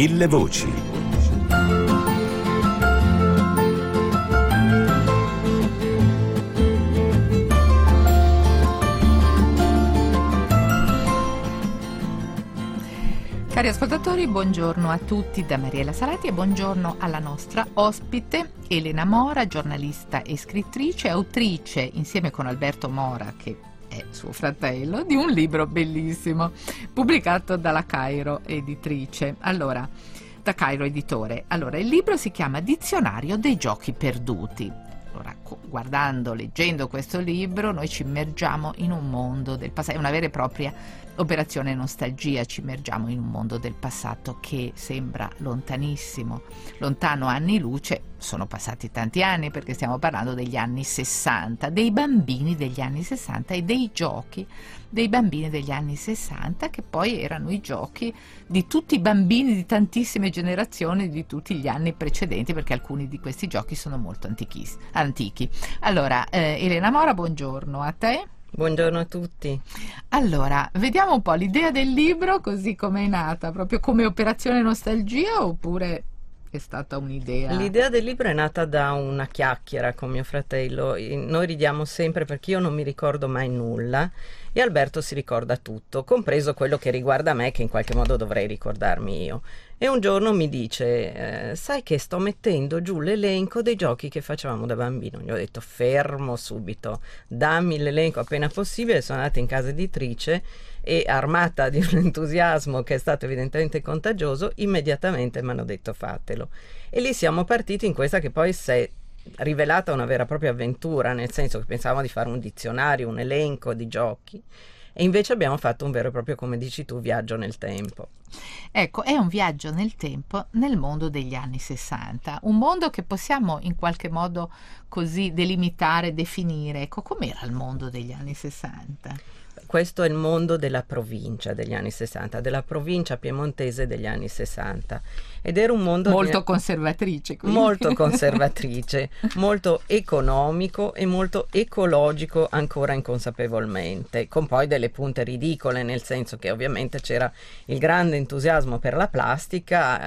Mille voci. Cari ascoltatori, buongiorno a tutti da Mariella Salati e buongiorno alla nostra ospite Elena Mora, giornalista e scrittrice, autrice insieme con Alberto Mora, che è suo fratello, di un libro bellissimo pubblicato dalla Cairo editrice. Da Cairo editore. Il libro si chiama Dizionario dei giochi perduti. Leggendo questo libro, noi ci immergiamo in un mondo del passato, è una vera e propria operazione nostalgia, ci immergiamo in un mondo del passato che sembra lontanissimo, lontano anni luce. Sono passati tanti anni perché stiamo parlando degli anni 60, dei bambini degli anni 60 e dei giochi dei bambini degli anni 60, che poi erano i giochi di tutti i bambini di tantissime generazioni di tutti gli anni precedenti, perché alcuni di questi giochi sono molto antichi. Elena Mora, buongiorno a te. Buongiorno a tutti. Vediamo un po' l'idea del libro, così come è nata, proprio come operazione nostalgia, oppure è stata un'idea? L'idea del libro è nata da una chiacchiera con mio fratello. Noi ridiamo sempre perché io non mi ricordo mai nulla e Alberto si ricorda tutto, compreso quello che riguarda me, che in qualche modo dovrei ricordarmi io. E un giorno mi dice, sai che sto mettendo giù l'elenco dei giochi che facevamo da bambino. Gli ho detto, fermo subito, dammi l'elenco appena possibile. Sono andata in casa editrice e, armata di un entusiasmo che è stato evidentemente contagioso, immediatamente mi hanno detto fatelo. E lì siamo partiti in questa che poi si è rivelata una vera e propria avventura, nel senso che pensavamo di fare un dizionario, un elenco di giochi, e invece abbiamo fatto un vero e proprio, come dici tu, viaggio nel tempo. Ecco, è un viaggio nel tempo nel mondo degli anni 60, un mondo che possiamo in qualche modo così delimitare, definire. Ecco, com'era il mondo degli anni 60? Questo è il mondo della provincia degli anni 60, della provincia piemontese degli anni 60, ed era un mondo molto conservatrice, quindi. Molto conservatrice, molto economico e molto ecologico, ancora inconsapevolmente, con poi delle punte ridicole, nel senso che ovviamente c'era il grande entusiasmo per la plastica,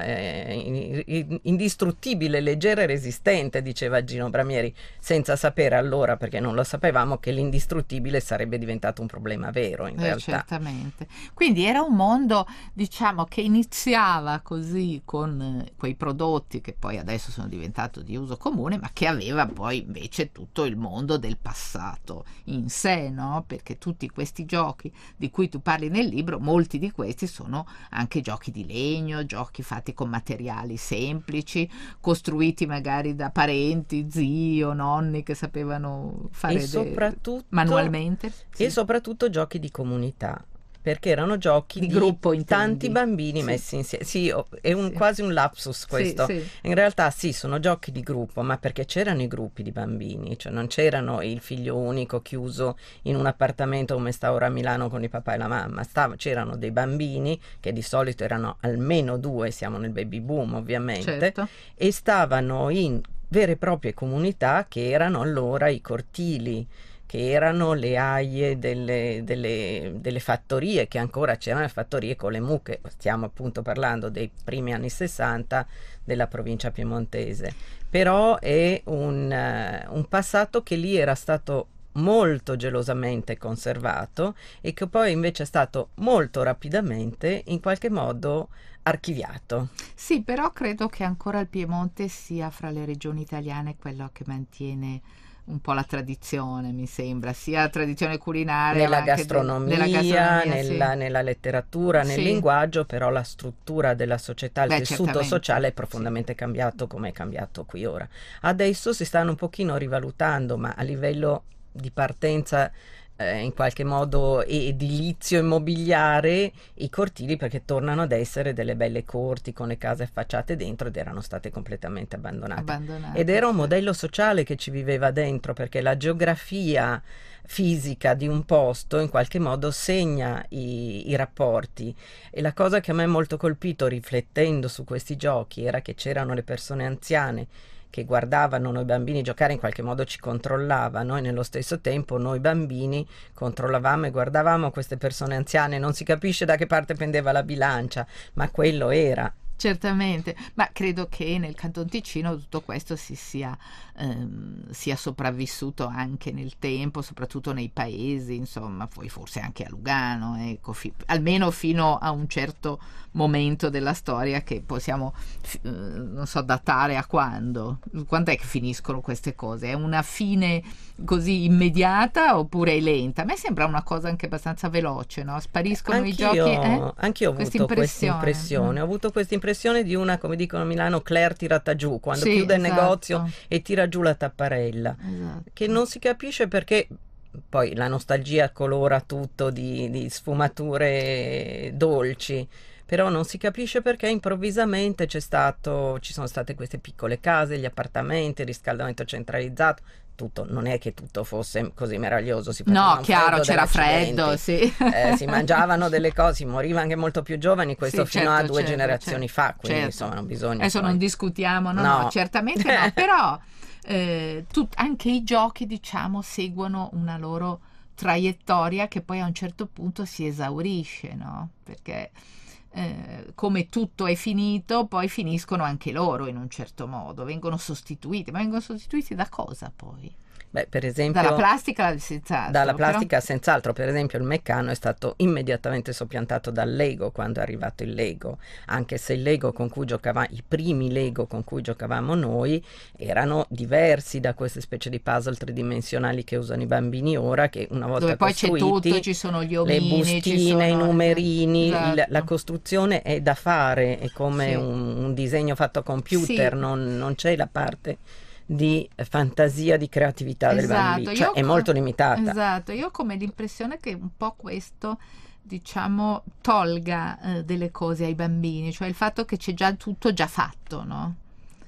indistruttibile, leggera e resistente, diceva Gino Bramieri, senza sapere allora, perché non lo sapevamo, che l'indistruttibile sarebbe diventato un problema vero in realtà. Certamente. Quindi era un mondo, diciamo, che iniziava così con quei prodotti che poi adesso sono diventati di uso comune, ma che aveva poi invece tutto il mondo del passato in sé, no? Perché tutti questi giochi di cui tu parli nel libro, molti di questi sono anche giochi di legno, giochi fatti con materiali semplici, costruiti magari da parenti, zii o nonni che sapevano fare manualmente. E soprattutto giochi di comunità, perché erano giochi di gruppo, tanti bambini messi insieme. Sì, è quasi un lapsus questo. Sì. In realtà sì, sono giochi di gruppo, ma perché c'erano i gruppi di bambini, cioè non c'erano il figlio unico chiuso in un appartamento come sta ora a Milano con il papà e la mamma. C'erano dei bambini, che di solito erano almeno 2, siamo nel baby boom ovviamente, certo. E stavano in vere e proprie comunità che erano allora i cortili, che erano le aie delle fattorie, che ancora c'erano le fattorie con le mucche. Stiamo appunto parlando dei primi anni 60 della provincia piemontese, però è un passato che lì era stato molto gelosamente conservato e che poi invece è stato molto rapidamente in qualche modo archiviato. Sì, però credo che ancora il Piemonte sia fra le regioni italiane quello che mantiene un po' la tradizione, mi sembra, sia la tradizione culinaria, nella gastronomia, nella letteratura, nel linguaggio, però la struttura della società, il tessuto sociale è profondamente cambiato, come è cambiato qui ora. Adesso si stanno un pochino rivalutando, ma a livello di partenza in qualche modo edilizio immobiliare, i cortili, perché tornano ad essere delle belle corti con le case affacciate dentro, ed erano state completamente abbandonate. Ed era un modello sociale che ci viveva dentro, perché la geografia fisica di un posto in qualche modo segna i rapporti. E la cosa che a me ha molto colpito riflettendo su questi giochi era che c'erano le persone anziane che guardavano noi bambini giocare, in qualche modo ci controllavano, e nello stesso tempo noi bambini controllavamo e guardavamo queste persone anziane. Non si capisce da che parte pendeva la bilancia, ma quello era. Certamente, ma credo che nel Canton Ticino tutto questo sia sopravvissuto anche nel tempo, soprattutto nei paesi, insomma, poi forse anche a Lugano, ecco, almeno fino a un certo momento della storia che possiamo, non so, datare a quando. Quando è che finiscono queste cose? È una fine così immediata oppure è lenta? A me sembra una cosa anche abbastanza veloce, no? Spariscono i giochi. Anch'io ho avuto questa impressione. Ho avuto questa impressione di una, come dicono a Milano, Claire tirata giù, quando chiude il negozio e tira giù la tapparella, che non si capisce perché. Poi la nostalgia colora tutto di sfumature dolci, però non si capisce perché improvvisamente ci sono state queste piccole case, gli appartamenti, il riscaldamento centralizzato. Tutto, non è che tutto fosse così meraviglioso, no, chiaro, c'era freddo, sì. Si mangiavano delle cose, si moriva anche molto più giovani, questo fino a 2 generazioni fa, quindi insomma non bisogna. Adesso non discutiamo, no, certamente no, però anche i giochi, diciamo, seguono una loro traiettoria che poi a un certo punto si esaurisce, no? Perché come tutto è finito, poi finiscono anche loro in un certo modo, vengono sostituiti, ma vengono sostituiti da cosa poi? Beh, per esempio, dalla plastica senz'altro. Dalla plastica senz'altro, per esempio il Meccano è stato immediatamente soppiantato dal Lego quando è arrivato il Lego, anche se il Lego con cui giocavamo, i primi Lego con cui giocavamo noi erano diversi da queste specie di puzzle tridimensionali che usano i bambini ora, che una volta dove poi costruiti, c'è tutto, ci sono gli omini, le bustine, i numerini, esatto. La costruzione è da fare, è come un disegno fatto a computer, non c'è la parte di fantasia, di creatività del bambino, cioè è molto limitata. Esatto, io ho come l'impressione che un po' questo, diciamo, tolga delle cose ai bambini, cioè il fatto che c'è già tutto già fatto, no?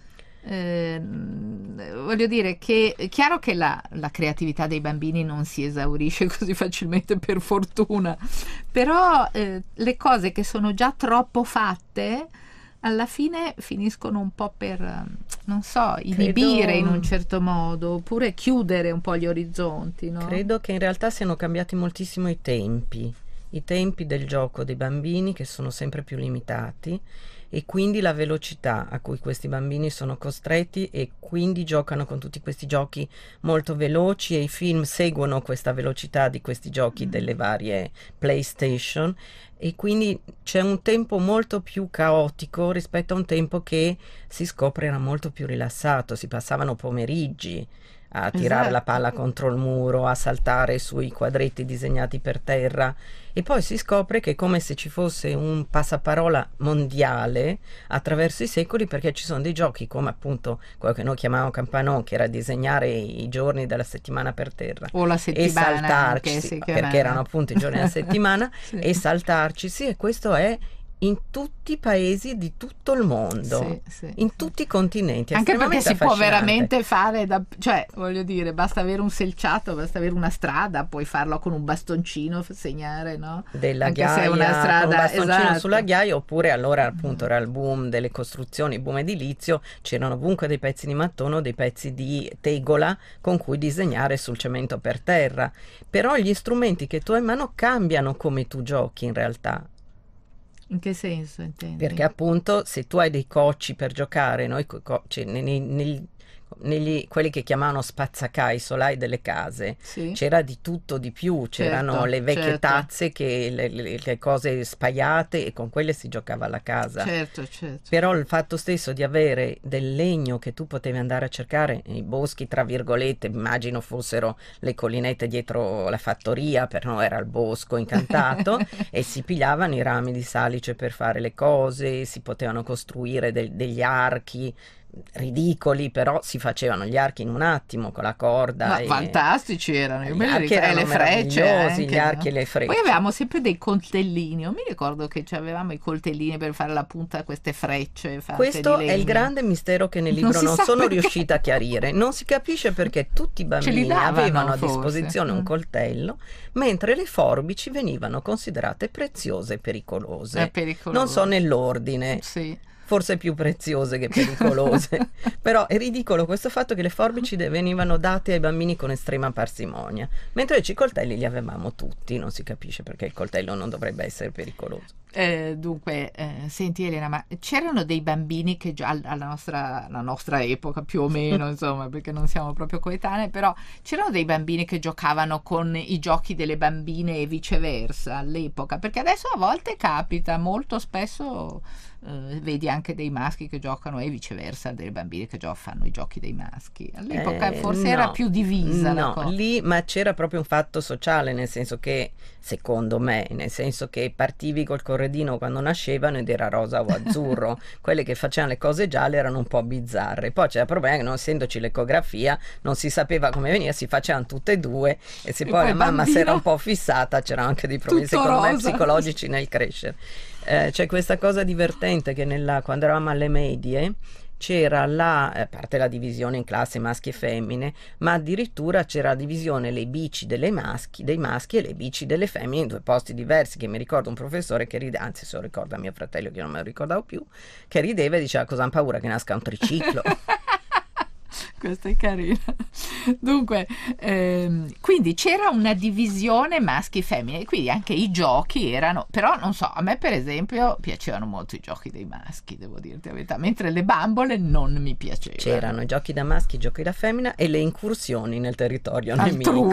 Voglio dire che è chiaro che la creatività dei bambini non si esaurisce così facilmente, per fortuna, però le cose che sono già troppo fatte alla fine finiscono un po' per, non so, inibire in un certo modo, oppure chiudere un po' gli orizzonti, no? Credo che in realtà siano cambiati moltissimo i tempi del gioco dei bambini, che sono sempre più limitati, e quindi la velocità a cui questi bambini sono costretti, e quindi giocano con tutti questi giochi molto veloci, e i film seguono questa velocità di questi giochi delle varie PlayStation, e quindi c'è un tempo molto più caotico rispetto a un tempo che si scopre era molto più rilassato. Si passavano pomeriggi a tirare la palla contro il muro, a saltare sui quadretti disegnati per terra, e poi si scopre che è come se ci fosse un passaparola mondiale attraverso i secoli, perché ci sono dei giochi come appunto quello che noi chiamavamo Campanò, che era disegnare i giorni della settimana per terra o la settimana, e saltarci, perché erano appunto i giorni della settimana e saltarci, e questo è in tutti i paesi di tutto il mondo, in tutti i continenti, anche perché si può veramente fare cioè, voglio dire, basta avere un selciato, basta avere una strada, puoi farlo con un bastoncino, segnare, no? Della anche ghiaia, se è una strada, con un bastoncino sulla ghiaia, oppure allora appunto era il boom delle costruzioni, il boom edilizio, c'erano ovunque dei pezzi di mattone o dei pezzi di tegola con cui disegnare sul cemento per terra, però gli strumenti che tu hai in mano cambiano come tu giochi in realtà. In che senso intendi? Perché appunto se tu hai dei cocci per giocare, noi quelli che chiamavano spazzacai, solai delle case, c'era di tutto di più, c'erano le vecchie tazze, che le cose spaiate, e con quelle si giocava alla casa. Certo. Però il fatto stesso di avere del legno che tu potevi andare a cercare nei boschi, tra virgolette, immagino fossero le collinette dietro la fattoria, per noi era il bosco incantato, e si pigliavano i rami di salice per fare le cose, si potevano costruire degli archi ridicoli, però si facevano gli archi in un attimo con la corda. Fantastici erano, io gli archi erano le frecce anche, gli archi e le frecce. Poi avevamo sempre dei coltellini, io mi ricordo che avevamo i coltellini per fare la punta a queste frecce fatte questo di legno. È il grande mistero che nel libro non sono riuscita a chiarire, non si capisce perché tutti i bambini avevano a disposizione un coltello, mentre le forbici venivano considerate preziose e pericolose. Non so nell'ordine, forse più preziose che pericolose, però è ridicolo questo fatto che le forbici venivano date ai bambini con estrema parsimonia, mentre i coltelli li avevamo tutti. Non si capisce perché il coltello non dovrebbe essere pericoloso. Dunque, senti Elena, ma c'erano dei bambini che già la nostra epoca più o meno, insomma, perché non siamo proprio coetanei, però c'erano dei bambini che giocavano con i giochi delle bambine e viceversa all'epoca? Perché adesso a volte capita, molto spesso vedi anche dei maschi che giocano e viceversa delle bambine che fanno i giochi dei maschi. All'epoca forse era più divisa la cosa. Lì, ma c'era proprio un fatto sociale, nel senso che, secondo me, nel senso che partivi col corredino quando nascevano ed era rosa o azzurro, quelle che facevano le cose gialle erano un po' bizzarre, poi c'era il problema che non essendoci l'ecografia non si sapeva come venire, si facevano tutte e due e se poi la mamma si era un po' fissata c'erano anche dei problemi secondo me psicologici nel crescere. C'è questa cosa divertente che quando eravamo alle medie c'era a parte la divisione in classe maschi e femmine, ma addirittura c'era la divisione le bici dei maschi e le bici delle femmine in due posti diversi, che mi ricordo un professore che rideva, anzi se lo ricorda mio fratello che io non me lo ricordavo più, che rideva e diceva cosa hanno paura che nasca un triciclo. Questa è carina. Dunque, quindi c'era una divisione maschi e femmine, quindi anche i giochi erano, però non so, a me per esempio piacevano molto i giochi dei maschi, devo dirti la verità, mentre le bambole non mi piacevano. C'erano i giochi da maschi, i giochi da femmina e le incursioni nel territorio nemico.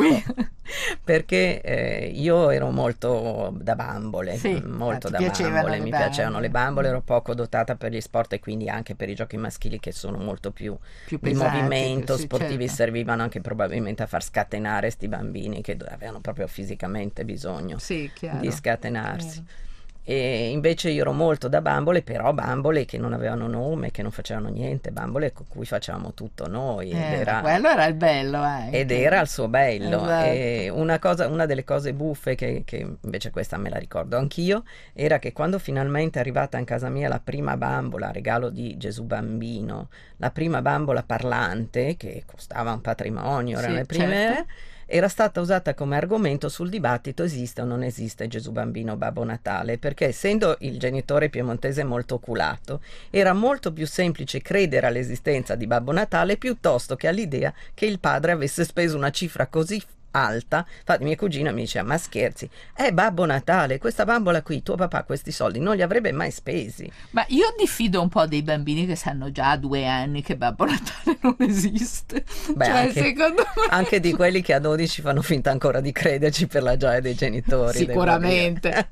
Perché io ero molto da bambole, sì, molto da bambole, mi piacevano le bambole, ero poco dotata per gli sport e quindi anche per i giochi maschili che sono molto più pesanti, di movimento, sportivi, certo. Servivano anche probabilmente a far scatenare sti bambini che avevano proprio fisicamente bisogno di scatenarsi. Chiaro. E invece io ero molto da bambole, però bambole che non avevano nome, che non facevano niente, bambole con cui facevamo tutto noi. Quello era il bello anche. Ed era il suo bello. Esatto. E una delle cose buffe che invece questa me la ricordo anch'io, era che quando finalmente è arrivata in casa mia la prima bambola, regalo di Gesù Bambino, la prima bambola parlante, che costava un patrimonio, erano le prime... Certo. Era stata usata come argomento sul dibattito esiste o non esiste Gesù Bambino Babbo Natale, perché essendo il genitore piemontese molto oculato era molto più semplice credere all'esistenza di Babbo Natale piuttosto che all'idea che il padre avesse speso una cifra così alta. Infatti mia cugina mi diceva ma scherzi, è Babbo Natale, questa bambola qui, tuo papà questi soldi non li avrebbe mai spesi. Ma io diffido un po' dei bambini che sanno già a 2 anni che Babbo Natale non esiste. Beh, cioè, secondo me... anche di quelli che a 12 fanno finta ancora di crederci per la gioia dei genitori. Sicuramente,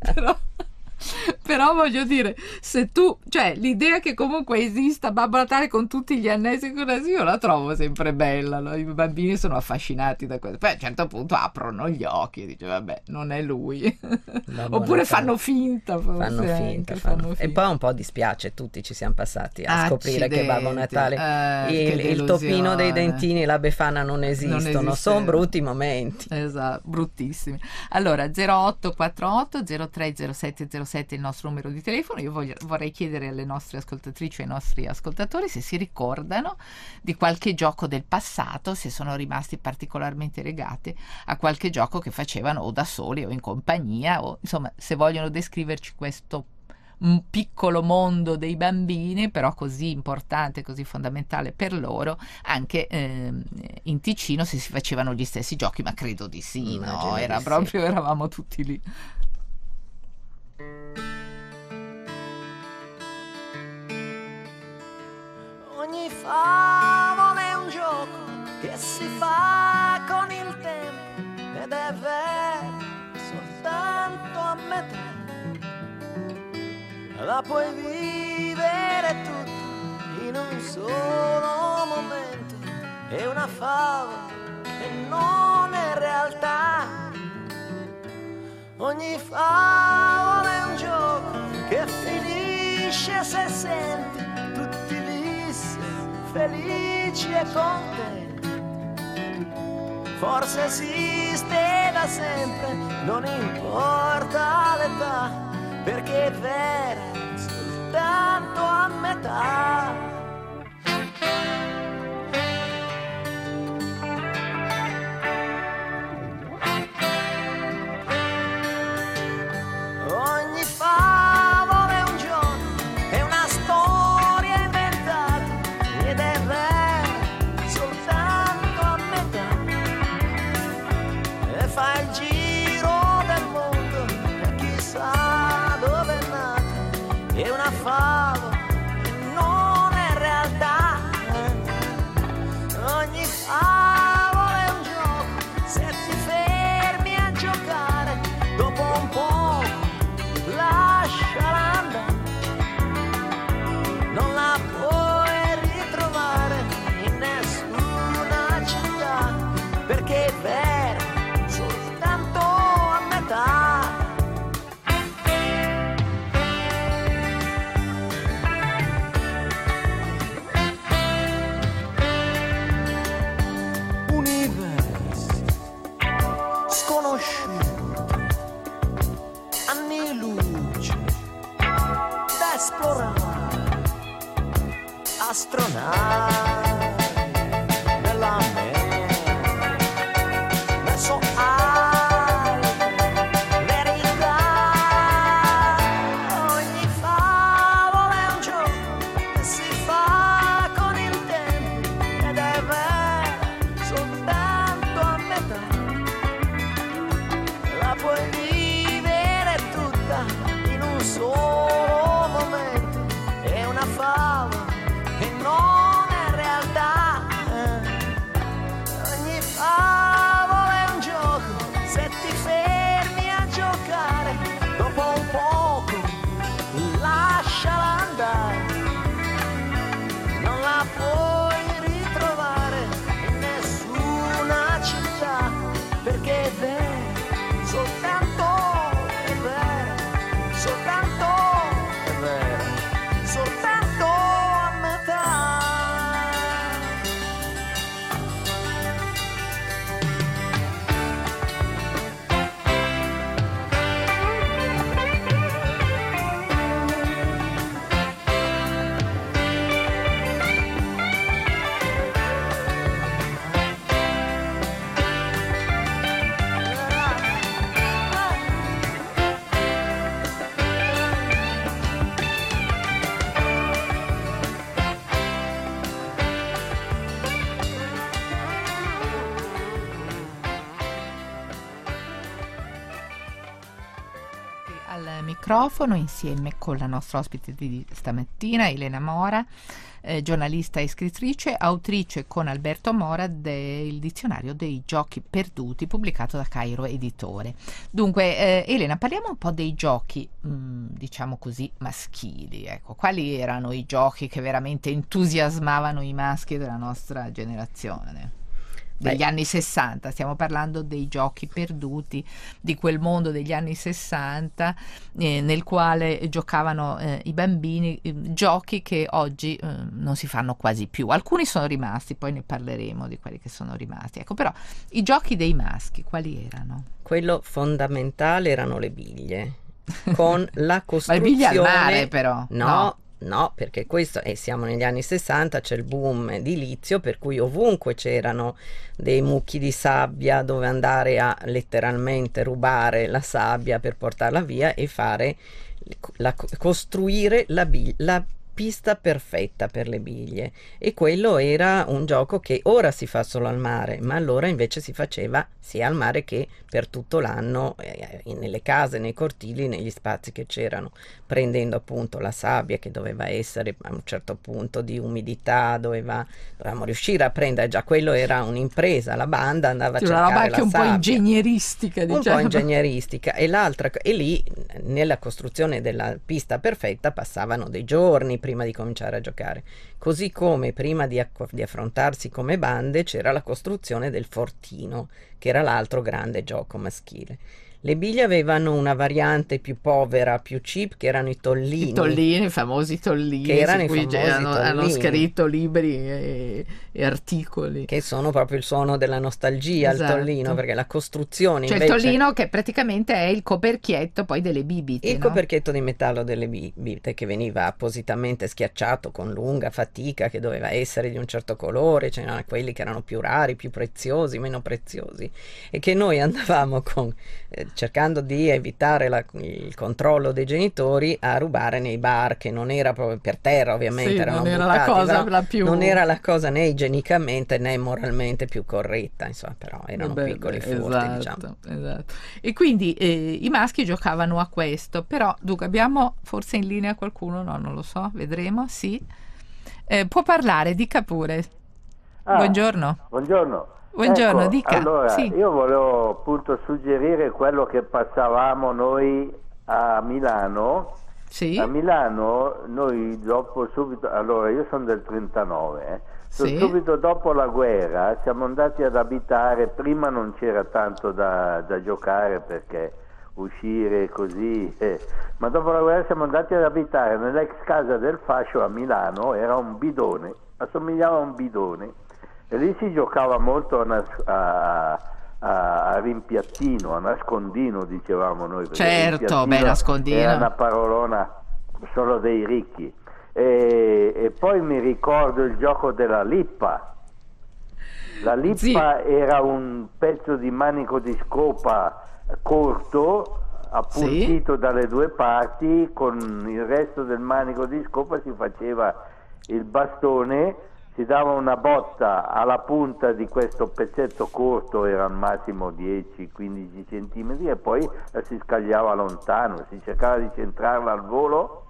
però voglio dire, se tu, cioè l'idea che comunque esista Babbo Natale con tutti gli annessi così, io la trovo sempre bella, no? I bambini sono affascinati da questo, poi a un certo punto aprono gli occhi e dice vabbè non è lui. Oppure fanno finta, e poi un po' dispiace, tutti ci siamo passati a scoprire che Babbo Natale il topino dei dentini e la befana non esistono, sono brutti momenti, esatto, bruttissimi. Allora 0848 030707 il nostro numero di telefono. Io vorrei chiedere alle nostre ascoltatrici e ai nostri ascoltatori se si ricordano di qualche gioco del passato, se sono rimasti particolarmente legati a qualche gioco che facevano o da soli o in compagnia, o insomma se vogliono descriverci questo piccolo mondo dei bambini, però così importante, così fondamentale per loro, anche in Ticino se si facevano gli stessi giochi, ma credo di sì, no? Era proprio, eravamo tutti lì. Ogni favola è un gioco che si fa con il tempo ed è vero soltanto a metà. La puoi vivere tutta in un solo momento. È una favola che non è realtà. Ogni favola è un gioco che finisce se senti tutti lì felici e contenti. Forse esiste da sempre, non importa l'età, perché è vera soltanto a metà. Ogni favola è un giorno, è una storia inventata ed è vera soltanto a metà. E fa il giro del mondo e chissà dove è ogni favola è un gioco, se ti fermi a giocare, dopo un po' lasciala andare, non la puoi ritrovare in nessuna città, perché è vera soltanto a metà. Universi sconosciuti, anni luce da esplorare, astronavi nella mente, verso altre verità. Ogni favola è un gioco che si fa con il tempo ed è vero soltanto a metà. La puoi vivere tutta in un solo momento, è una favola che non è realtà. Ogni favola è un gioco, se ti fermi a giocare, dopo un poco lasciala andare, non la puoi ritrovare in nessuna città, perché è vero soltanto, è vero soltanto, è vero soltanto a metà. Al microfono insieme con la nostra ospite di stamattina, Elena Mora, giornalista e scrittrice, autrice con Alberto Mora del dizionario dei giochi perduti pubblicato da Cairo Editore. Dunque, Elena, parliamo un po' dei giochi, diciamo così, maschili. Ecco, quali erano i giochi che veramente entusiasmavano i maschi della nostra generazione? Degli anni 60, stiamo parlando dei giochi perduti, di quel mondo degli anni 60 nel quale giocavano i bambini, giochi che oggi non si fanno quasi più. Alcuni sono rimasti, poi ne parleremo di quelli che sono rimasti. Ecco, però i giochi dei maschi quali erano? Quello fondamentale erano le biglie, con la costruzione... Ma le biglie al mare però? No, perché questo, siamo negli anni 60, c'è il boom edilizio, per cui ovunque c'erano dei mucchi di sabbia dove andare a letteralmente rubare la sabbia per portarla via e fare costruire la pista perfetta per le biglie. E quello era un gioco che ora si fa solo al mare, ma allora invece si faceva sia al mare che per tutto l'anno nelle case, nei cortili, negli spazi che c'erano, prendendo appunto la sabbia che doveva essere a un certo punto di umidità, dovevamo riuscire a prendere, già quello era un'impresa, la banda andava a cercare una roba anche la un sabbia, po' ingegneristica, diciamo. un po' ingegneristica, e lì nella costruzione della pista perfetta passavano dei giorni prima di cominciare a giocare, così come prima di affrontarsi come bande c'era la costruzione del fortino, che era l'altro grande gioco maschile. Le biglie avevano una variante più povera, più cheap, che erano i tollini. I tollini, i famosi tollini, che erano hanno scritto libri e articoli. Che sono proprio il suono della nostalgia, esatto. Il tollino, perché la costruzione cioè invece... il tollino che praticamente è il coperchietto poi delle bibite. Il coperchietto di metallo delle bibite, che veniva appositamente schiacciato con lunga fatica, che doveva essere di un certo colore, c'erano quelli che erano più rari, più preziosi, meno preziosi, e che noi andavamo cercando di evitare il controllo dei genitori a rubare nei bar, che non era proprio per terra, ovviamente, sì, erano non era buttati, la cosa la più... non era la cosa né igienicamente né moralmente più corretta, insomma, però erano piccoli furti, esatto, diciamo. Esatto. E quindi i maschi giocavano a questo, però dunque abbiamo forse in linea qualcuno, no, non lo so, vedremo, sì. Può parlare, dica pure. Buongiorno. Buongiorno. Buongiorno, Ecco, dica. allora, Sì. io volevo appunto suggerire quello che passavamo noi a Milano. Sì. A Milano noi dopo subito, allora io sono del 39, Sì. subito dopo la guerra siamo andati ad abitare, prima non c'era tanto da giocare perché uscire così, ma dopo la guerra siamo andati ad abitare nell'ex casa del fascio a Milano, era un bidone, assomigliava a un bidone e lì si giocava molto a rimpiattino, a nascondino dicevamo noi. Certo, beh, nascondino. Era una parolona solo dei ricchi. E poi mi ricordo il gioco della lippa. La lippa era un pezzo di manico di scopa corto, appuntito dalle due parti, con il resto del manico di scopa si faceva il bastone, si dava una botta alla punta di questo pezzetto corto, era al massimo 10-15 centimetri, e poi la si scagliava lontano, si cercava di centrarla al volo,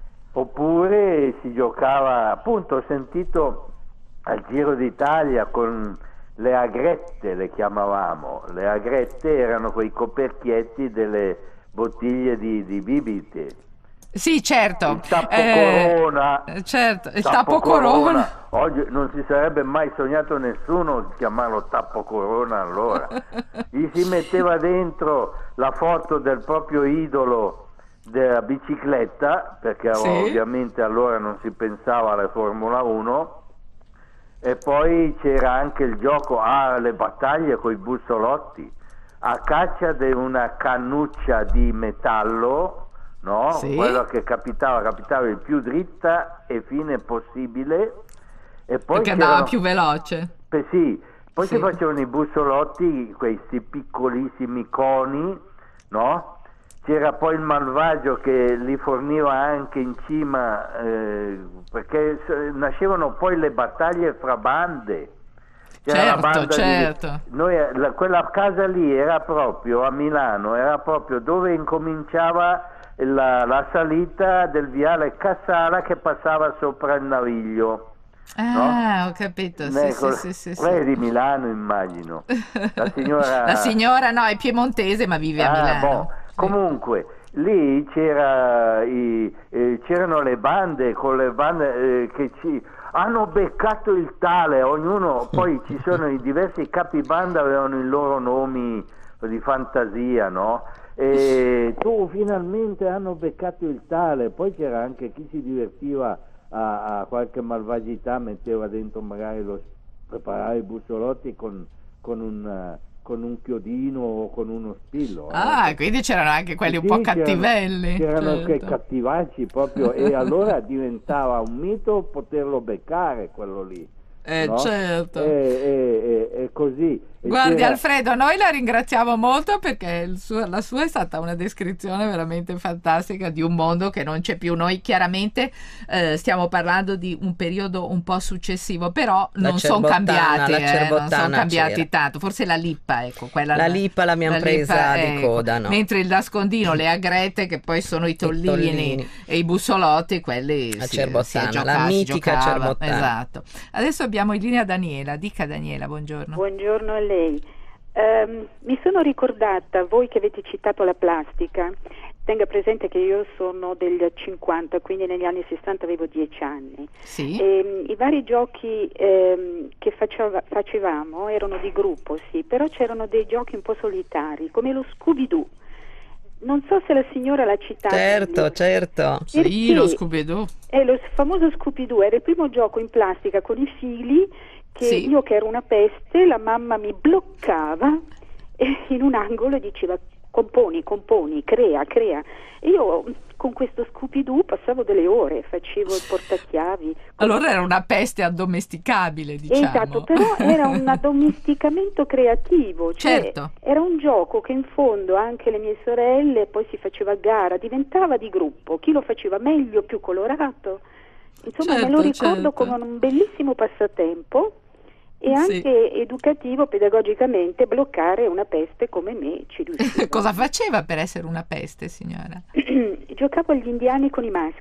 oppure si giocava, appunto ho sentito al Giro d'Italia con le agrette, le chiamavamo, le agrette erano quei coperchietti delle bottiglie di bibite. Sì, certo. Il tappo corona. Certo, il tappo corona. Oggi non si sarebbe mai sognato nessuno di chiamarlo tappo corona allora. Gli si metteva dentro la foto del proprio idolo della bicicletta, perché ovviamente allora non si pensava alla Formula 1, e poi c'era anche il gioco alle battaglie con i bussolotti, a caccia di una cannuccia di metallo, no? Sì. Quello che capitava il più dritta e fine possibile, e poi perché andava più veloce. Sì, poi si facevano i bussolotti, questi piccolissimi coni, no? C'era poi il malvagio che li forniva anche in cima, perché nascevano poi le battaglie fra bande. Certo. Quella casa lì era proprio a Milano, era proprio dove incominciava la salita del viale Cassala che passava sopra il Naviglio. Ah, no? Ho capito. Ecco, Sì. lei è di Milano, immagino. La signora no, è piemontese ma vive a Milano. Boh. Sì. Comunque lì c'erano le bande, con le bande che ci hanno beccato il tale, ognuno, poi ci sono i diversi capibanda, avevano i loro nomi di fantasia, no? E tu finalmente hanno beccato il tale, poi c'era anche chi si divertiva a qualche malvagità, metteva dentro magari preparare i bussolotti con un chiodino o con uno spillo. Quindi c'erano anche quelli un po' cattivelli. C'erano quei cattivacci proprio, e allora diventava un mito poterlo beccare quello lì. No? Certo. E così. Guardi Alfredo, noi la ringraziamo molto perché la sua è stata una descrizione veramente fantastica di un mondo che non c'è più. Noi chiaramente stiamo parlando di un periodo un po' successivo, però non sono cambiati, non sono cambiati tanto. Forse la lippa, ecco, la lippa l'abbiamo presa di coda, no? Mentre il nascondino, le agrette, che poi sono i tollini e i bussolotti, quelli la cerbottana, la mitica cerbottana. Esatto. Adesso abbiamo in linea Daniela. Dica Daniela, buongiorno. Buongiorno a lei. Mi sono ricordata, voi che avete citato la plastica, tenga presente che io sono del 50, quindi negli anni 60 avevo 10 anni. Sì. I vari giochi che facevamo erano di gruppo, sì, però c'erano dei giochi un po' solitari, come lo Scooby-Doo. Non so se la signora l'ha citato. Certo. Sì, lo Scooby-Doo. Lo famoso Scooby-Doo era il primo gioco in plastica con i fili che io, che ero una peste, la mamma mi bloccava in un angolo e diceva componi, crea. E io con questo Scooby-Doo passavo delle ore, facevo il portachiavi. Allora era una peste addomesticabile, diciamo. Esatto, però era un addomesticamento creativo, cioè certo. Era un gioco che in fondo anche le mie sorelle, poi si faceva a gara, diventava di gruppo, chi lo faceva meglio, più colorato. Insomma, me lo ricordo come un bellissimo passatempo e anche educativo, pedagogicamente. Bloccare una peste come me ci riusciva. Cosa faceva per essere una peste, signora? Giocavo agli indiani con i maschi.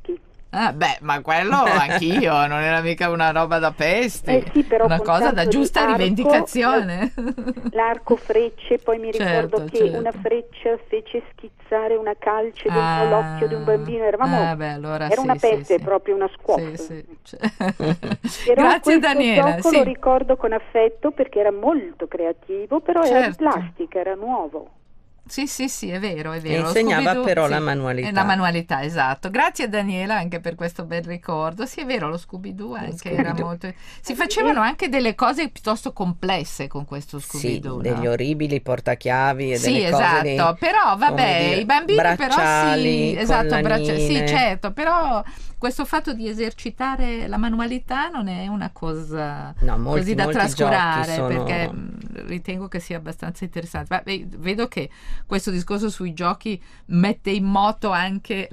Ma quello anch'io, non era mica una roba da pesti, sì, però una cosa da giusta rivendicazione. L'arco frecce, poi mi ricordo che una freccia fece schizzare una calce dentro l'occhio di un bambino, era una peste, proprio una scuola. Però grazie Daniela. Gioco lo ricordo con affetto perché era molto creativo, però era di plastica, era nuovo. Sì, è vero. E insegnava però la manualità. La manualità, esatto. Grazie Daniela anche per questo bel ricordo. Sì, è vero, lo Scooby-Doo anche era molto... Si facevano anche delle cose piuttosto complesse con questo Scooby-Doo, degli orribili portachiavi e delle cose però vabbè, i bambini bracciali, però sì, certo, però questo fatto di esercitare la manualità non è una cosa così da trascurare, perché ritengo che sia abbastanza interessante. Vedo che questo discorso sui giochi mette in moto anche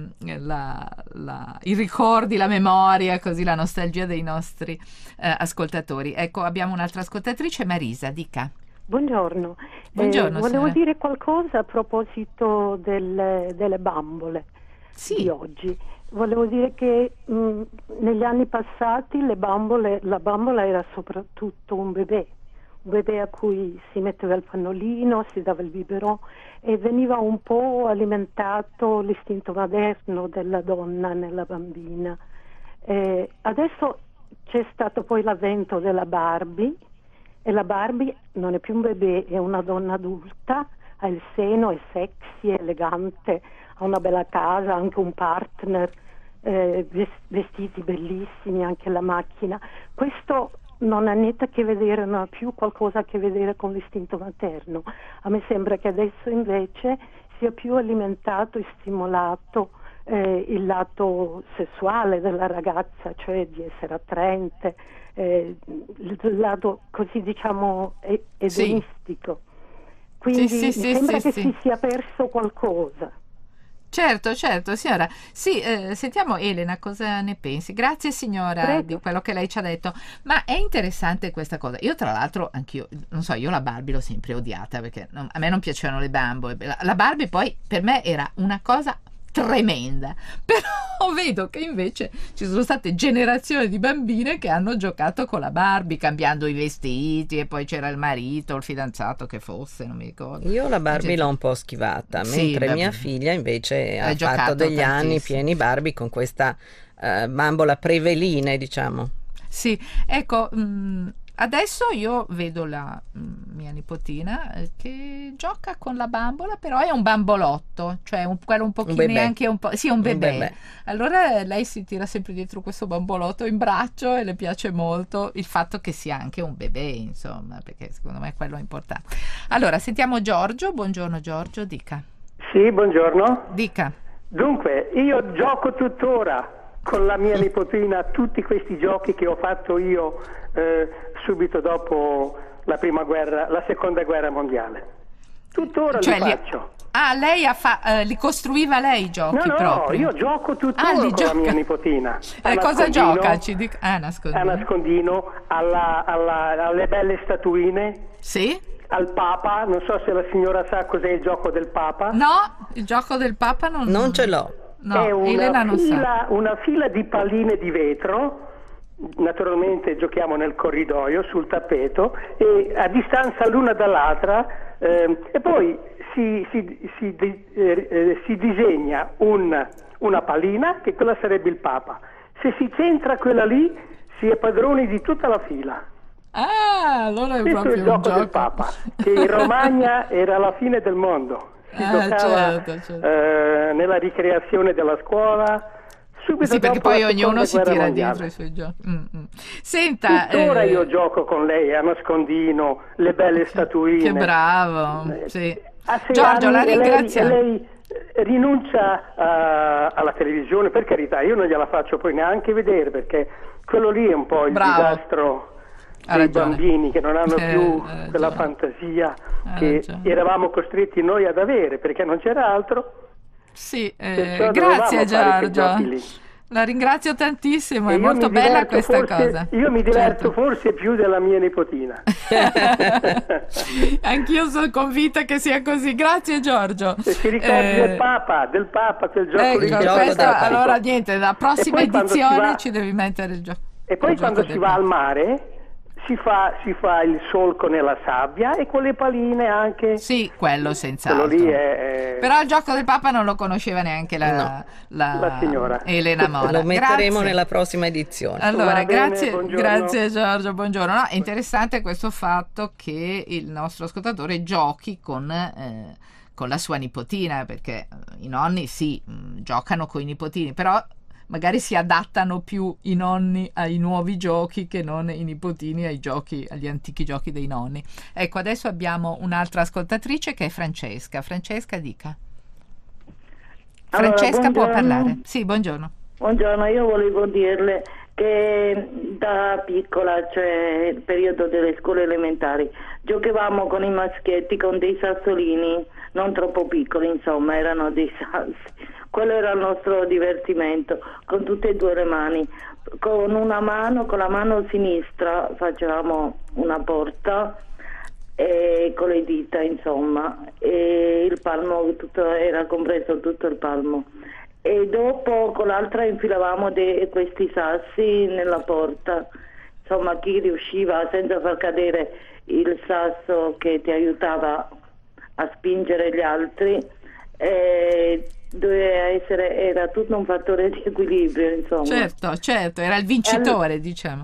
i ricordi, la memoria, così la nostalgia dei nostri ascoltatori. Ecco, abbiamo un'altra ascoltatrice, Marisa, dica. Buongiorno. Volevo dire qualcosa a proposito delle bambole di oggi. Volevo dire che negli anni passati la bambola era soprattutto un bebè a cui si metteva il pannolino, si dava il biberon e veniva un po' alimentato l'istinto materno della donna nella bambina. Adesso c'è stato poi l'avvento della Barbie e la Barbie non è più un bebè, è una donna adulta, ha il seno, è sexy, è elegante, ha una bella casa, anche un partner, vestiti bellissimi, anche la macchina. Questo non ha niente a che vedere, non ha più qualcosa a che vedere con l'istinto materno. A me sembra che adesso invece sia più alimentato e stimolato il lato sessuale della ragazza, cioè di essere attraente, il lato così diciamo edonistico. Quindi mi sembra che si sia perso qualcosa. Certo, signora. Sentiamo Elena cosa ne pensi. Grazie signora di quello che lei ci ha detto. Ma è interessante questa cosa. Io tra l'altro anch'io, non so, io la Barbie l'ho sempre odiata perché a me non piacevano le bambole. La Barbie poi per me era una cosa tremenda, però vedo che invece ci sono state generazioni di bambine che hanno giocato con la Barbie cambiando i vestiti e poi c'era il marito, il fidanzato che fosse, non mi ricordo. Io la Barbie l'ho un po' schivata, mentre mia figlia invece ha fatto degli anni pieni Barbie con questa bambola preveline, diciamo. Sì, ecco, adesso io vedo la mia nipotina che gioca con la bambola, però è un bambolotto, cioè quello un pochino neanche un po', sì, un bebè. Allora lei si tira sempre dietro questo bambolotto in braccio e le piace molto il fatto che sia anche un bebè, insomma, perché secondo me quello è importante. Allora, sentiamo Giorgio. Buongiorno Giorgio, dica. Sì, buongiorno. Dica. Dunque, io gioco tuttora con la mia nipotina tutti questi giochi che ho fatto io subito dopo la seconda guerra mondiale. Tuttora li faccio. Lei li costruiva lei i giochi proprio? No, io gioco tuttora con la mia nipotina. Cosa gioca? A nascondino, alle belle statuine. Sì? Al Papa, non so se la signora sa cos'è il gioco del Papa. No, il gioco del Papa non ce l'ho. No, è una fila di palline di vetro, naturalmente giochiamo nel corridoio, sul tappeto, e a distanza l'una dall'altra, e poi si disegna una pallina, che quella sarebbe il Papa. Se si centra quella lì, si è padroni di tutta la fila. Allora è questo proprio è il gioco un gioco del Papa, che in Romagna era la fine del mondo. Si giocava certo. Nella ricreazione della scuola, subito perché dopo poi la ognuno si tira mondiale. Dietro i suoi giochi. Senta, tuttora io gioco con lei a nascondino, le belle statuine. Che bravo, sì. Giorgio, la ringrazio. Lei rinuncia alla televisione, per carità, io non gliela faccio poi neanche vedere, perché quello lì è un po' il disastro dei bambini che non hanno più quella fantasia che eravamo costretti noi ad avere, perché non c'era altro. Sì, grazie Giorgio. La ringrazio tantissimo, è molto bella questa cosa. Io mi diverto forse più della mia nipotina. Anch'io sono convinta che sia così. Grazie Giorgio. E si ricordi del Papa, quel gioco lì. Allora niente, la prossima edizione ci devi mettere il gioco. E poi quando si va al mare si fa il solco nella sabbia e con le paline anche. Sì, quello senz'altro. Quello lì è... Però il gioco del Papa non lo conosceva neanche la signora Elena Mora. Lo metteremo nella prossima edizione. Allora, grazie Giorgio, buongiorno. No, è interessante questo fatto che il nostro ascoltatore giochi con la sua nipotina, perché i nonni giocano con i nipotini, però magari si adattano più i nonni ai nuovi giochi che non i nipotini agli antichi giochi dei nonni. Ecco, adesso abbiamo un'altra ascoltatrice che è Francesca. Francesca, dica. Francesca può parlare. Sì, buongiorno. Buongiorno, io volevo dirle che da piccola, cioè il periodo delle scuole elementari, giocavamo con i maschietti con dei sassolini, non troppo piccoli, insomma, erano dei sassi. Quello era il nostro divertimento, con tutte e due le mani. Con la mano sinistra facevamo una porta e con le dita, insomma, e il palmo era compreso tutto il palmo. E dopo con l'altra infilavamo questi sassi nella porta. Insomma, chi riusciva senza far cadere il sasso che ti aiutava a spingere gli altri, era tutto un fattore di equilibrio, insomma. Certo, era il vincitore, diciamo.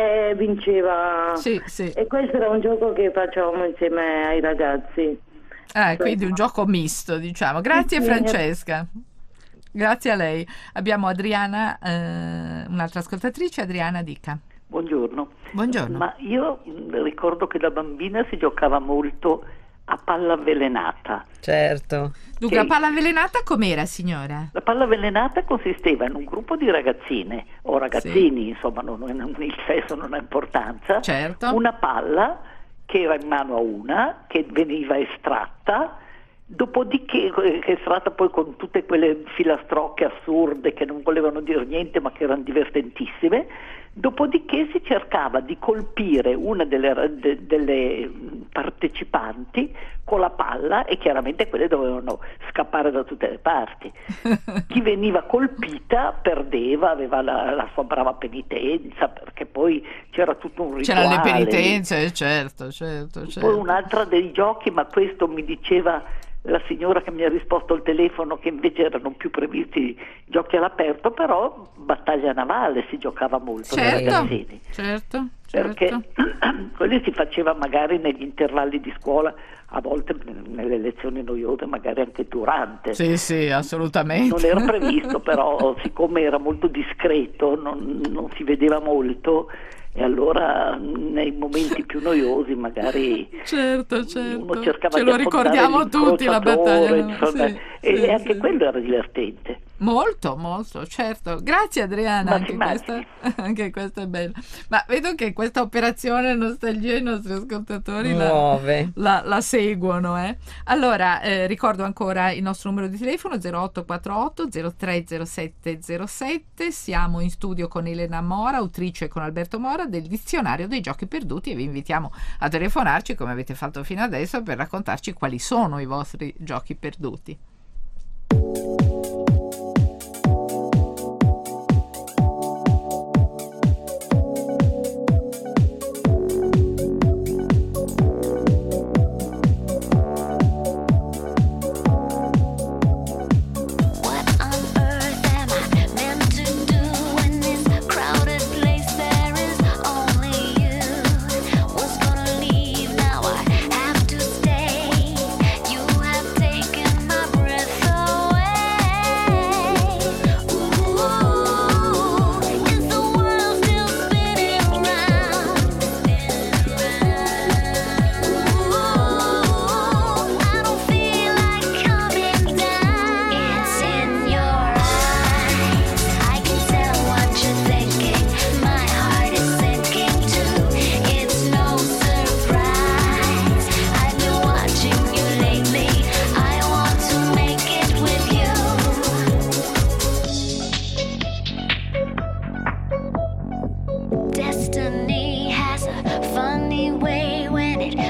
Vinceva. Sì. E questo era un gioco che facevamo insieme ai ragazzi. Quindi un gioco misto, diciamo. Grazie Francesca. Grazie a lei. Abbiamo Adriana, un'altra ascoltatrice. Adriana, dica. Buongiorno. Ma io ricordo che da bambina si giocava molto a palla avvelenata. Certo. Dunque, la palla avvelenata com'era, signora? La palla avvelenata consisteva in un gruppo di ragazzine o ragazzini, insomma, il sesso non ha importanza. Certo. Una palla che era in mano a una, che veniva estratta, dopodiché estratta poi con tutte quelle filastrocche assurde che non volevano dire niente ma che erano divertentissime. Dopodiché si cercava di colpire una delle partecipanti con la palla e chiaramente quelle dovevano scappare da tutte le parti. Chi veniva colpita perdeva, aveva la sua brava penitenza, perché poi c'era tutto un rituale. C'erano le penitenze, certo. Poi un'altra dei giochi, ma questo mi diceva la signora che mi ha risposto al telefono, che invece erano più previsti giochi all'aperto, però battaglia navale si giocava molto nei ragazzini. Certo. Perché quelli si faceva magari negli intervalli di scuola, a volte nelle lezioni noiose, magari anche durante. Sì, assolutamente. Non era previsto, però siccome era molto discreto, non si vedeva molto, e allora nei momenti più noiosi magari certo uno cercava ce di lo ricordiamo tutti la battaglia, insomma, e anche quello era divertente. Molto, certo. Grazie Adriana, anche questa è bella. Ma vedo che questa operazione nostalgia i nostri ascoltatori la seguono. Allora, ricordo ancora il nostro numero di telefono 0848 030707. Siamo in studio con Elena Mora, autrice con Alberto Mora del Dizionario dei giochi perduti, e vi invitiamo a telefonarci come avete fatto fino adesso per raccontarci quali sono i vostri giochi perduti. Leave now, I have to stay. You have taken my breath.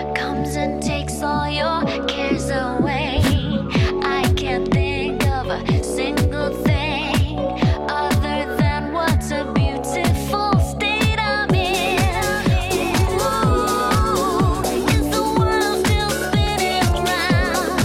comes and takes all your cares away. I can't think of a single thing other than what's a beautiful state I'm in. Ooh, is the world still spinning round?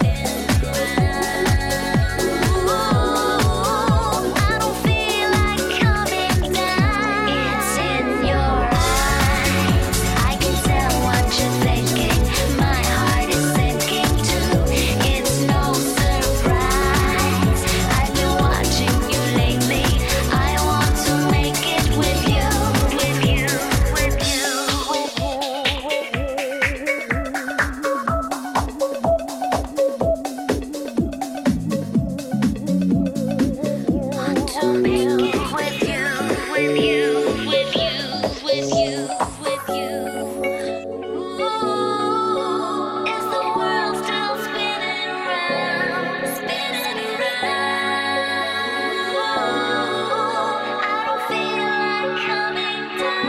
Ooh, I don't feel like coming down. It's in your eyes, I can tell what you're thinking. My heart is sinking too. It's no surprise, I've been watching you lately. I want to make it with you, with you, with you, with you, want to make it with you, with you, with you, with you, with you. Ooh, is the world still spinning round, spinning around? Ooh, I don't feel like coming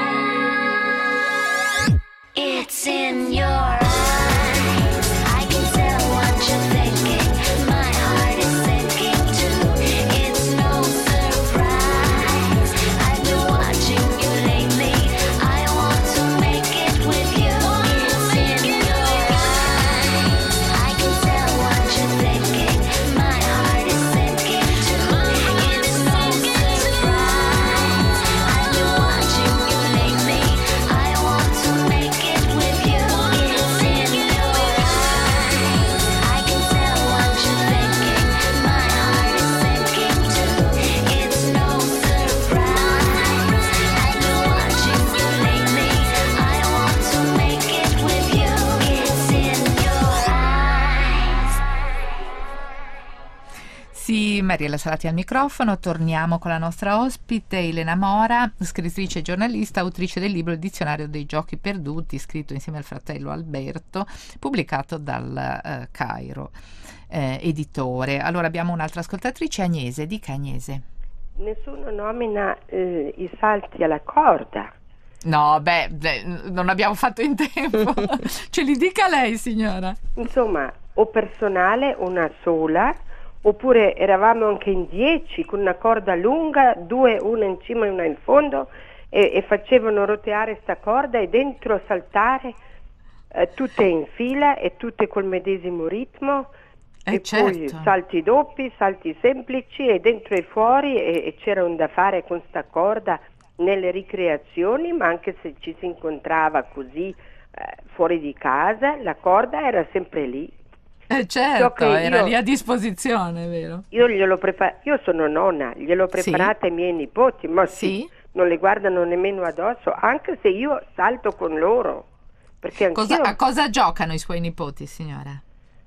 down. It's in your eyes, I can tell what you're thinking. My heart is sinking too. It's no surprise, I've been watching you lately. I want to make it with you. It's in your eyes, I can tell what you're thinking. My heart is sinking too. It's no surprise, I've been watching you lately. I want to make it with you. It's in your eyes, I can tell what you're thinking. My heart is sinking too. It's no surprise, I've been watching you lately. I want to make it with you. It's in your eyes. Sì, Mariella Salati al microfono. Torniamo con la nostra ospite Elena Mora, scrittrice e giornalista, autrice del libro Il dizionario dei giochi perduti, scritto insieme al fratello Alberto, pubblicato dal Cairo editore. Allora abbiamo un'altra ascoltatrice, Agnese. Dica, Agnese. Nessuno nomina i salti alla corda. No, non abbiamo fatto in tempo. Ce li dica lei, signora. Insomma, o personale, una sola, oppure eravamo anche in 10 con una corda lunga, 2, una in cima e una in fondo, e facevano roteare sta corda e dentro saltare tutte in fila e tutte col medesimo ritmo. E certo. Poi salti doppi, salti semplici e dentro e fuori, e c'era un da fare con sta corda nelle ricreazioni, ma anche se ci si incontrava così fuori di casa, la corda era sempre lì. Certo, era lì a disposizione, vero? Io sono nonna, gliel'ho preparata ai miei nipoti, ma sì, non le guardano nemmeno addosso, anche se io salto con loro. Perché a cosa giocano i suoi nipoti, signora?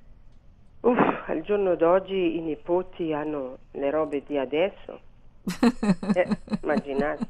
Al giorno d'oggi i nipoti hanno le robe di adesso. Immaginate.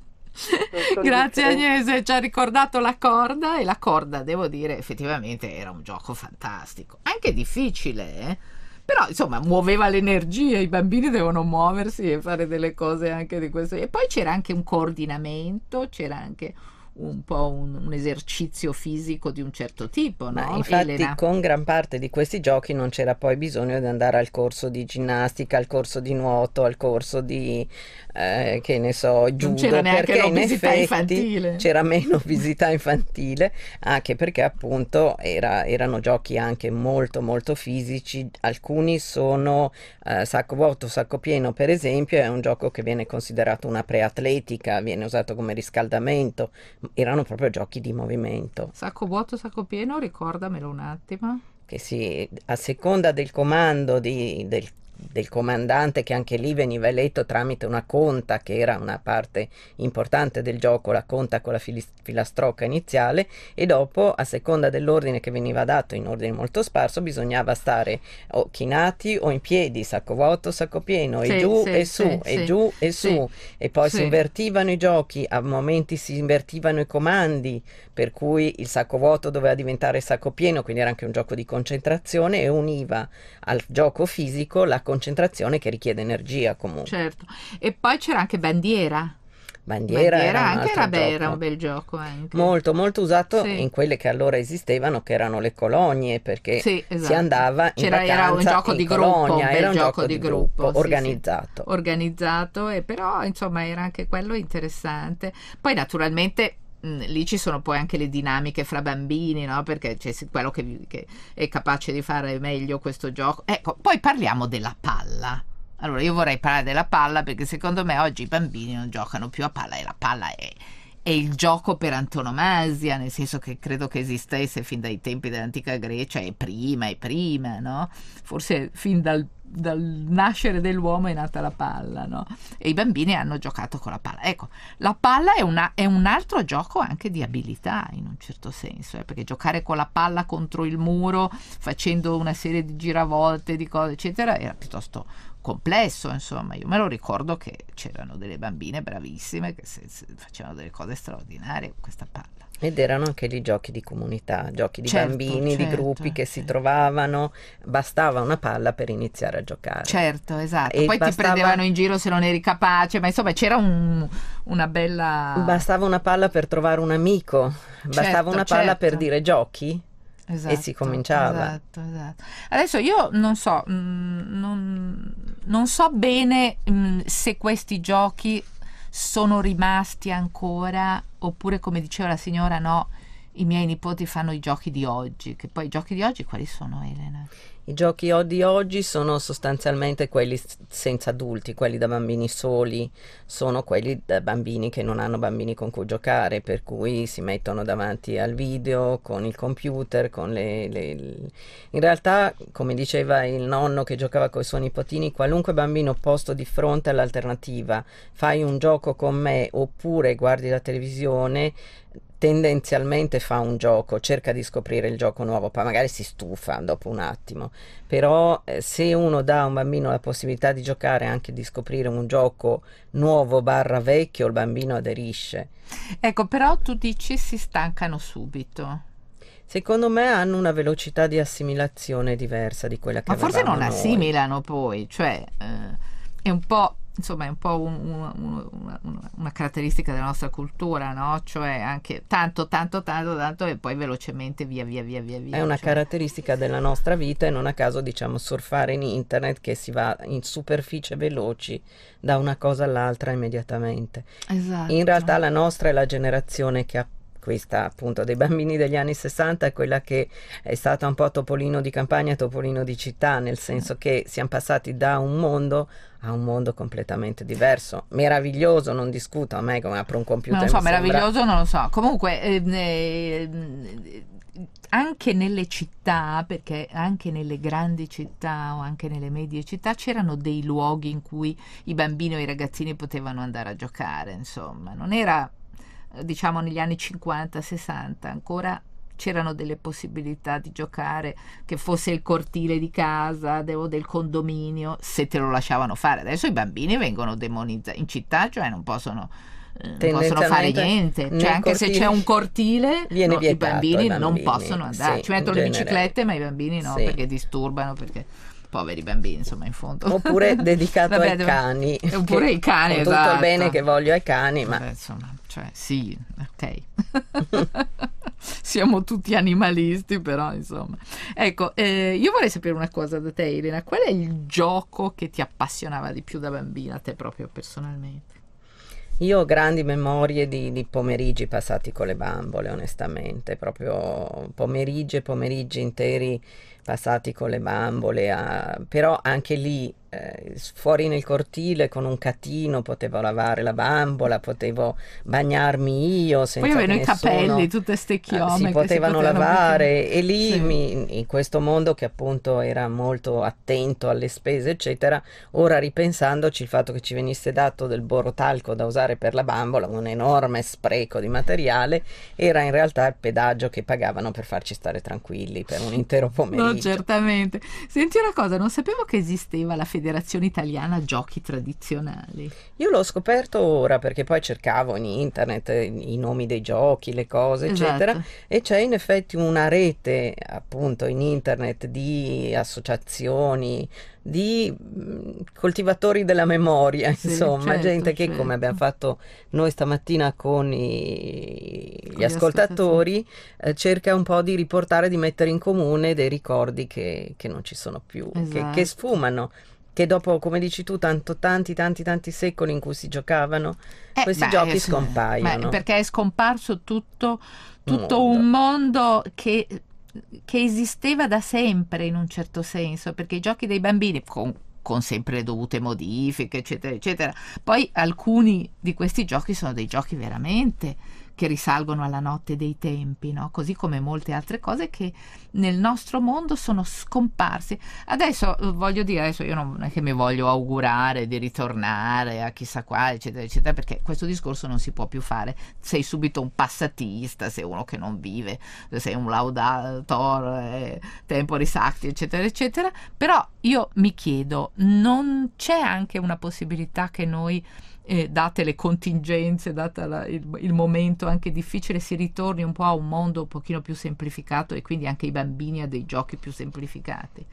Grazie Agnese, ci ha ricordato la corda, e la corda, devo dire, effettivamente era un gioco fantastico, anche difficile, però insomma muoveva l'energia, i bambini devono muoversi e fare delle cose anche di questo, e poi c'era anche un coordinamento, c'era anche un po' un esercizio fisico di un certo tipo, no? Ma infatti Elena? Con gran parte di questi giochi non c'era poi bisogno di andare al corso di ginnastica, al corso di nuoto, al corso di che ne so, judo, non c'era neanche perché in visita effetti infantile. C'era meno visita infantile, anche perché appunto erano giochi anche molto molto fisici. Alcuni sono sacco vuoto, sacco pieno, per esempio, è un gioco che viene considerato una preatletica, viene usato come riscaldamento. Erano proprio giochi di movimento. Sacco vuoto, sacco pieno, ricordamelo un attimo. Che a seconda del comando del comandante, che anche lì veniva eletto tramite una conta, che era una parte importante del gioco, la conta con la filastrocca iniziale, e dopo, a seconda dell'ordine che veniva dato, in ordine molto sparso, bisognava stare o chinati o in piedi, sacco vuoto, sacco pieno, e giù e su, e giù e su, e poi si invertivano i giochi, a momenti si invertivano i comandi, per cui il sacco vuoto doveva diventare sacco pieno, quindi era anche un gioco di concentrazione, e univa al gioco fisico la concentrazione che richiede energia comunque. Certo. E poi c'era anche bandiera. Bandiera era un anche altro era gioco. un bel gioco anche. Molto, molto usato Sì. in quelle che allora esistevano, che erano le colonie, perché Sì, si esatto. andava in Era un vacanza gioco in di gruppo, colonia, un bel era un gioco di gruppo, sì, organizzato. sì. Organizzato, e però insomma era anche quello interessante. Poi naturalmente lì ci sono poi anche le dinamiche fra bambini, no? Perché c'è quello che è capace di fare meglio questo gioco. Ecco, poi parliamo della palla. Allora, io vorrei parlare della palla perché secondo me oggi i bambini non giocano più a palla, e la palla è il gioco per antonomasia, nel senso che credo che esistesse fin dai tempi dell'antica Grecia e prima, no? Forse fin dal nascere dell'uomo è nata la palla, no? E i bambini hanno giocato con la palla. Ecco, la palla è un altro gioco anche di abilità, in un certo senso, perché giocare con la palla contro il muro, facendo una serie di giravolte, di cose, eccetera, era piuttosto complesso, insomma. Io me lo ricordo che c'erano delle bambine bravissime che facevano delle cose straordinarie con questa palla. Ed erano anche lì giochi di comunità, giochi di bambini, di certo, gruppi che si trovavano, bastava una palla per iniziare a giocare. Certo, esatto. E Poi ti prendevano in giro se non eri capace, ma insomma c'era una bella... Bastava una palla per trovare un amico, bastava una palla per dire giochi. Esatto, e si cominciava. Esatto. Adesso io non so, non so bene se questi giochi sono rimasti ancora, oppure, come diceva la signora, no, i miei nipoti fanno i giochi di oggi. Che poi i giochi di oggi quali sono, Elena? I giochi di oggi sono sostanzialmente quelli senza adulti, quelli da bambini soli, sono quelli da bambini che non hanno bambini con cui giocare, per cui si mettono davanti al video, con il computer, con In realtà, come diceva il nonno che giocava con i suoi nipotini, qualunque bambino posto di fronte all'alternativa, fai un gioco con me oppure guardi la televisione, tendenzialmente fa un gioco, cerca di scoprire il gioco nuovo, poi magari si stufa dopo un attimo, però se uno dà a un bambino la possibilità di giocare, anche di scoprire un gioco nuovo / vecchio, il bambino aderisce. Ecco, però tu dici si stancano subito. Secondo me hanno una velocità di assimilazione diversa di quella che avevamo forse non noi. assimilano poi, cioè è un po'... Insomma, è un po' una caratteristica della nostra cultura, no? Cioè anche tanto e poi velocemente via. È una caratteristica della nostra vita, e non a caso diciamo surfare in internet, che si va in superficie veloci da una cosa all'altra immediatamente. Esatto. In realtà la nostra è la generazione che ha questa, appunto, dei bambini degli anni 60, è quella che è stata un po' topolino di campagna e topolino di città, nel senso che siamo passati da un mondo a un mondo completamente diverso, meraviglioso, non discuto, a me come apro un computer non lo so, mi sembra... meraviglioso non lo so, comunque anche nelle città, perché anche nelle grandi città o anche nelle medie città c'erano dei luoghi in cui i bambini o i ragazzini potevano andare a giocare, insomma, non era, diciamo, negli anni 50-60 ancora c'erano delle possibilità di giocare, che fosse il cortile di casa o del condominio, se te lo lasciavano fare. Adesso i bambini vengono demonizzati in città, cioè non possono fare niente, cioè anche se c'è un cortile viene i bambini non possono andare, sì, ci mettono le biciclette, ma i bambini no, sì, perché disturbano, perché poveri bambini, insomma, in fondo. Oppure dedicato ai cani, oppure ai cani, con esatto. Tutto il bene che voglio ai cani, ma insomma, cioè sì, ok. Siamo tutti animalisti, però insomma. Ecco, io vorrei sapere una cosa da te, Elena. Qual è il gioco che ti appassionava di più da bambina, a te proprio personalmente? Io ho grandi memorie di pomeriggi passati con le bambole, onestamente, proprio pomeriggi interi passati con le bambole, però anche lì fuori nel cortile con un catino potevo lavare la bambola, potevo bagnarmi io senza poi avevano che i capelli, tutte ste chiome si potevano lavare, e lì sì, in questo mondo che appunto era molto attento alle spese eccetera, ora ripensandoci, il fatto che ci venisse dato del borotalco da usare per la bambola, un enorme spreco di materiale, era in realtà il pedaggio che pagavano per farci stare tranquilli per un intero pomeriggio. No, certamente. Senti una cosa, non sapevo che esisteva la Federazione Italiana Giochi Tradizionali. Io l'ho scoperto ora, perché poi cercavo in internet i nomi dei giochi, le cose, eccetera, esatto, e c'è in effetti una rete appunto in internet di associazioni di coltivatori della memoria, insomma, certo, gente che, certo. come abbiamo fatto noi stamattina con gli ascoltatori, cerca un po' di riportare, di mettere in comune dei ricordi che non ci sono più, Esatto. che sfumano, che dopo, come dici tu, tanti secoli in cui si giocavano, questi giochi scompaiono. Perché è scomparso tutto un mondo che esisteva da sempre, in un certo senso, perché i giochi dei bambini, con sempre le dovute modifiche, eccetera, eccetera, poi alcuni di questi giochi sono dei giochi veramente che risalgono alla notte dei tempi, no? Così come molte altre cose che nel nostro mondo sono scomparsi. Adesso voglio dire, io non è che mi voglio augurare di ritornare a chissà quale, eccetera, eccetera, perché questo discorso non si può più fare. Sei subito un passatista, sei uno che non vive, sei un laudator, temporis acti, eccetera, eccetera. Però io mi chiedo, non c'è anche una possibilità che noi, date le contingenze, data il momento anche difficile, si ritorni un po' a un mondo un pochino più semplificato e quindi anche i bambini a dei giochi più semplificati?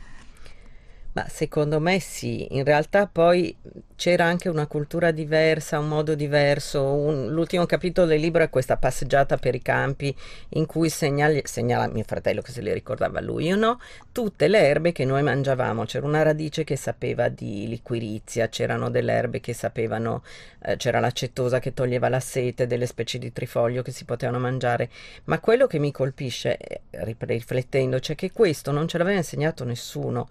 Ma secondo me sì, in realtà poi c'era anche una cultura diversa, un modo diverso. L'ultimo capitolo del libro è questa passeggiata per i campi in cui segnala mio fratello, che se le ricordava lui, io no, tutte le erbe che noi mangiavamo. C'era una radice che sapeva di liquirizia, c'erano delle erbe che sapevano, c'era l'accettosa che toglieva la sete, delle specie di trifoglio che si potevano mangiare. Ma quello che mi colpisce, riflettendoci, è che questo non ce l'aveva insegnato nessuno.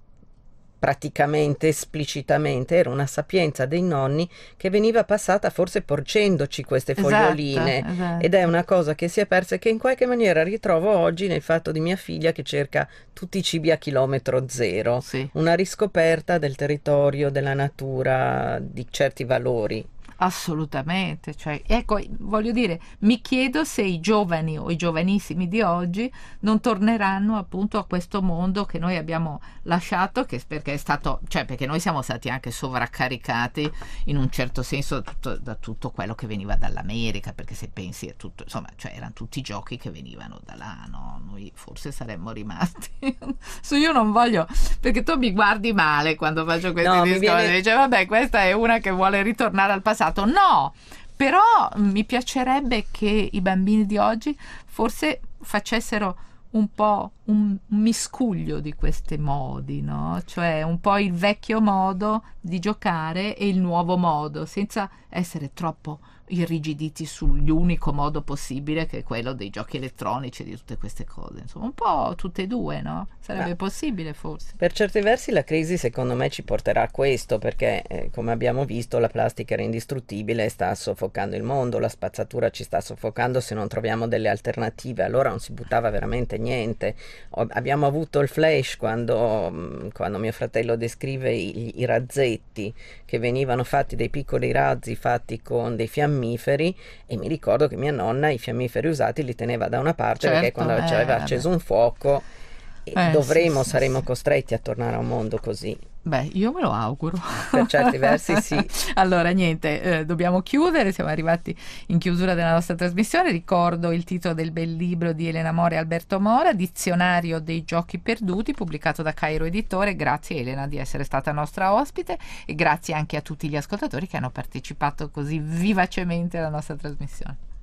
Praticamente, esplicitamente, era una sapienza dei nonni che veniva passata forse porgendoci queste foglioline, esatto. Ed è una cosa che si è persa e che in qualche maniera ritrovo oggi nel fatto di mia figlia che cerca tutti i cibi a chilometro zero, Sì. Una riscoperta del territorio, della natura, di certi valori. Assolutamente, cioè, ecco, voglio dire, mi chiedo se i giovani o i giovanissimi di oggi non torneranno appunto a questo mondo che noi abbiamo lasciato, perché è stato, cioè perché noi siamo stati anche sovraccaricati in un certo senso da tutto quello che veniva dall'America, perché se pensi a tutto, insomma, cioè erano tutti giochi che venivano da là, no? Noi forse saremmo rimasti. Io non voglio, perché tu mi guardi male quando faccio questi discorsi, dice vabbè, questa è una che vuole ritornare al passato. No, però mi piacerebbe che i bambini di oggi forse facessero un po' un miscuglio di questi modi, no? Cioè un po' il vecchio modo di giocare e il nuovo modo, senza essere troppo irrigiditi sull'unico modo possibile, che è quello dei giochi elettronici e di tutte queste cose. Insomma, un po' tutte e due, no? Sarebbe possibile forse. Per certi versi la crisi secondo me ci porterà a questo, perché come abbiamo visto la plastica era indistruttibile e sta soffocando il mondo, la spazzatura ci sta soffocando se non troviamo delle alternative, allora non si buttava veramente niente. Abbiamo avuto il flash quando mio fratello descrive i razzetti che venivano fatti, dei piccoli razzi fatti con dei fiammiferi, e mi ricordo che mia nonna i fiammiferi usati li teneva da una parte, perché quando ci aveva acceso un fuoco saremo costretti a tornare a un mondo così. Beh, io me lo auguro. Per certi versi sì. Allora, niente, dobbiamo chiudere, siamo arrivati in chiusura della nostra trasmissione. Ricordo il titolo del bel libro di Elena Mora e Alberto Mora, Dizionario dei giochi perduti, pubblicato da Cairo Editore. Grazie Elena di essere stata nostra ospite e grazie anche a tutti gli ascoltatori che hanno partecipato così vivacemente alla nostra trasmissione.